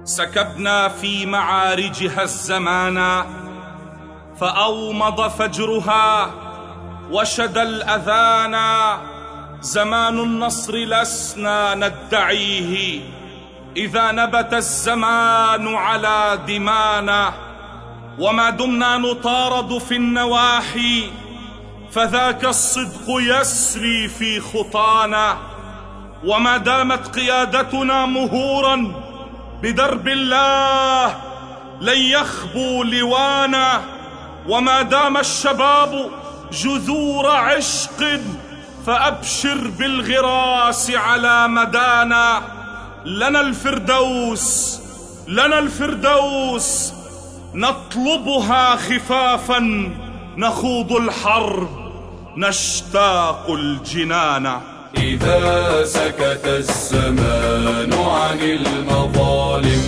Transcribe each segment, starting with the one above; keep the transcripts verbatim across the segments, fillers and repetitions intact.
سكبنا في معارجها الزمان فأومض فجرها وشد الأذان. زمان النصر لسنا ندعيه إذا نبت الزمان على دمانا، وما دمنا نطارد في النواحي فذاك الصدق يسري في خطانا. وما دامت قيادتنا مهورا بدرب الله لن يخبو لوانا، وما دام الشباب جذور عشق فأبشر بالغراس على مدانا. لنا الفردوس لنا الفردوس نطلبها خفافا، نخوض الحرب نشتاق الجنان. إذا سكت الزمان عن المظالم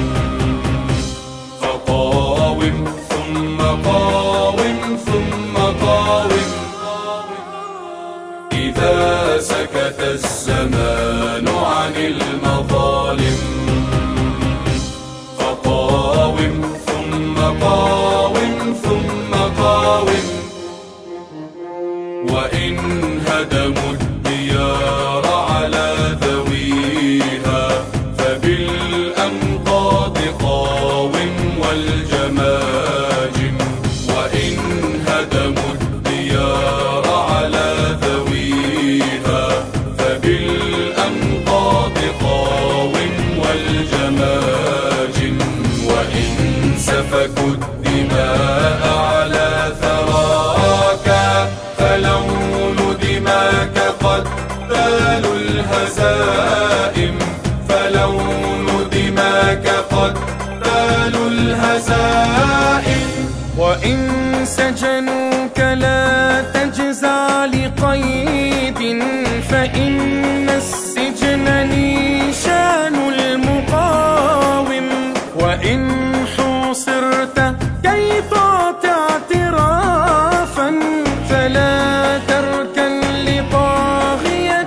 فقاوم ثم قاوم ثم قاوم. إذا سكت الزمان عن المظالم فقاوم ثم قاوم ثم قاوم. وإن هدموا الديار على ذويها فبالأنقاض قاوم والجماجم. وإن هدموا الديار على ذويها فبالأنقاض قاوم والجماجم. وإن سفكوا الدماء على ثراك فلون دماك قتال الهزائم. فلون دماك قتال الهزائم. وإن سجنوك لا تجزع لقيد فإن السجن نيشان المقاوم. وإن حوصرت كي تعطي اعترافا فلا تركن لطاغية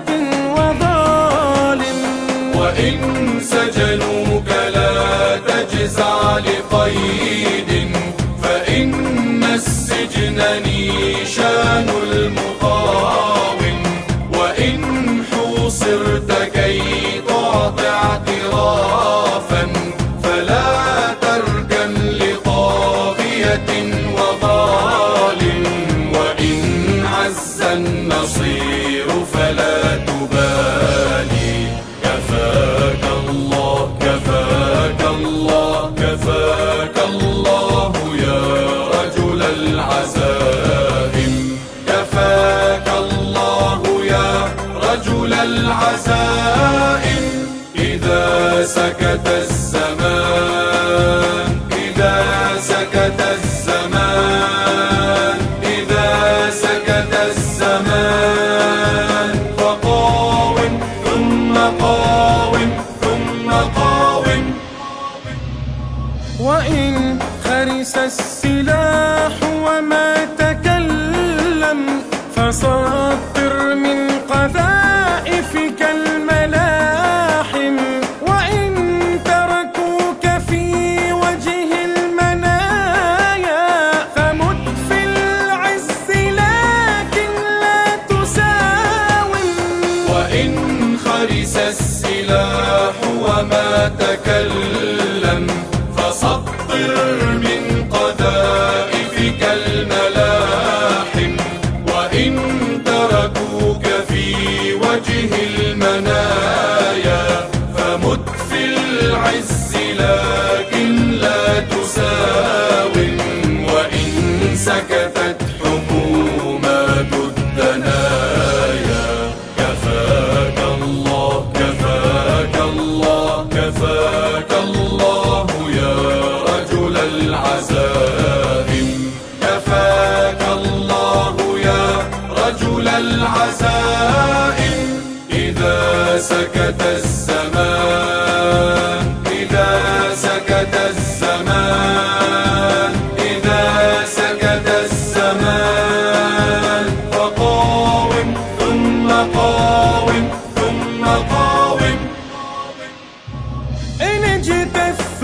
وظالم. وإن سجنوك لا تجزع لقيد فإن السجن نيشان المقاوم. وإن حوصرت كي تعطي اعترافا فلا تركن لطاغية وظالم. وإن عز النصير فلا تبالي كفاك الله كفاك الله كفاك الله يا رجل العزائم. كفاك الله يا رجل العزائم. إذا سكت الزمان إذا سكت الزمان إذا سكت الزمان فقاوم ثم قاوم ثم قاوم. وإن خرس السلاح وما تكلم فسطر من قذائفك الملاحم. وإن تركوك في وجه المنايا فمت في العز لكن لا تساوم. وإن خرس السلاح وما تكلم فسطر من قذائفك الملاحم. وإن تركوك في وجه المنايا فمت في العز لكن لا تساوم. وإن سكتت حكومات الدنايا كفاك الله كفاك الله كفاك الله يا رجل العزائم. كفاك الله يا رجل العزائم. إذا سكت الزمان إذا سكت الزمان إذا سكت الزمان فقاوم ثم قاوم ثم قاوم. إن اجتث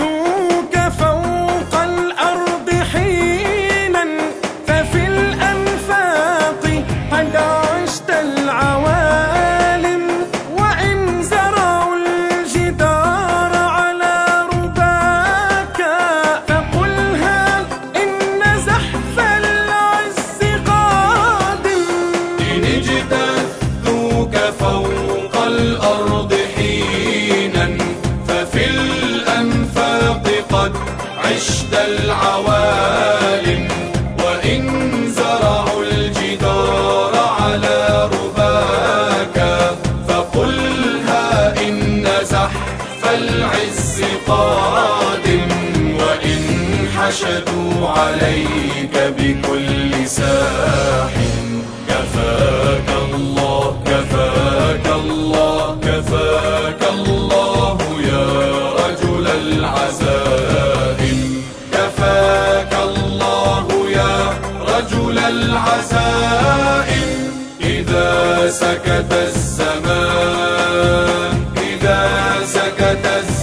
العز قادم، وإن حشدوا عليك بكل ساح. كفاك الله كفاك الله كفاك الله يا رجل العزائم، كفاك الله يا رجل العزائم. إذا سكت الزمان إذا سكت الزمان